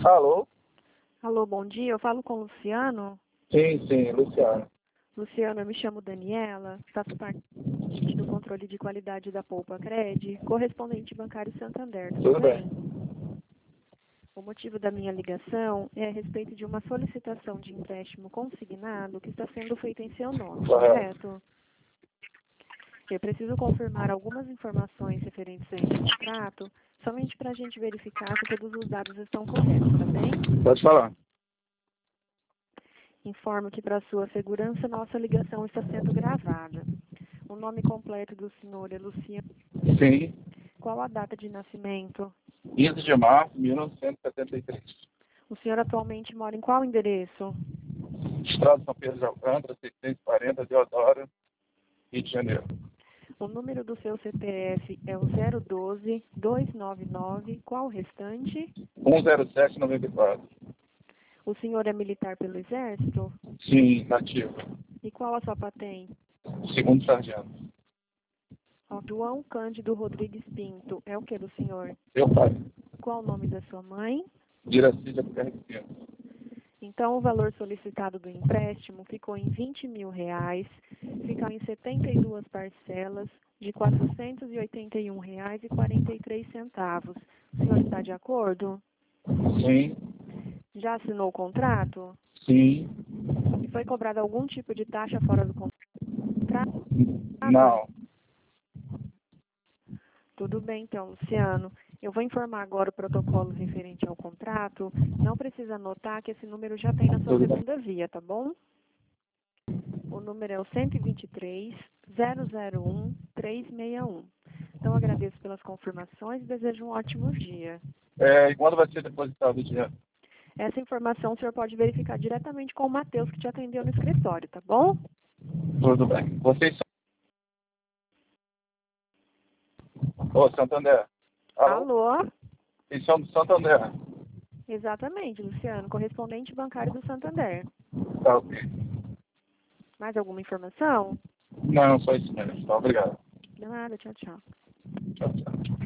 Alô? Alô, bom dia. Eu falo com o Luciano. Sim, Luciano. Luciano, eu me chamo Daniela, faço parte do controle de qualidade da Poupa Cred, correspondente bancário Santander, tudo Tudo bem? bem? O motivo da minha ligação é a respeito de uma solicitação de empréstimo consignado que está sendo feita em seu nome, correto? Eu preciso confirmar algumas informações referentes a esse contrato, somente para a gente verificar se todos os dados estão corretos, tá bem? Pode falar. Informo que, para sua segurança, nossa ligação está sendo gravada. O nome completo do senhor é Luciano. Sim. Qual a data de nascimento? 15 de março de 1973. O senhor atualmente mora em qual endereço? Estrada São Pedro de Alcântara, 640, Deodoro, Rio de Janeiro. O número do seu CPF é o 012-299. Qual o restante? 10794. O senhor é militar pelo Exército? Sim, nativo. E qual a sua patente? Segundo sargento. Ó, João Cândido Rodrigues Pinto. É o que do senhor? Meu pai. Qual o nome da sua mãe? Diracídia Buquerque Pinto. Então, o valor solicitado do empréstimo ficou em R$ 20.000, fica em 72 parcelas de R$ 481,43. O senhor está de acordo? Sim. Já assinou o contrato? Sim. E foi cobrado algum tipo de taxa fora do contrato? Não. Tudo bem, então, Luciano. Eu vou informar agora o protocolo referente ao contrato. Não precisa anotar que esse número já tem na sua Tudo bem. segunda via, tá bom? O número é o 123-001-361. Então, agradeço pelas confirmações e desejo um ótimo dia. E quando vai ser depositado o dinheiro? Essa informação o senhor pode verificar diretamente com o Matheus, que te atendeu no escritório, tá bom? Tudo bem. Vocês são... Ô, Santander. Alô? Alô? Vocês são do Santander. Exatamente, Luciano, correspondente bancário do Santander. Tá ok. Mais alguma informação? Não, só isso mesmo. Tá, obrigado. De nada, tchau, tchau. Tchau, tchau.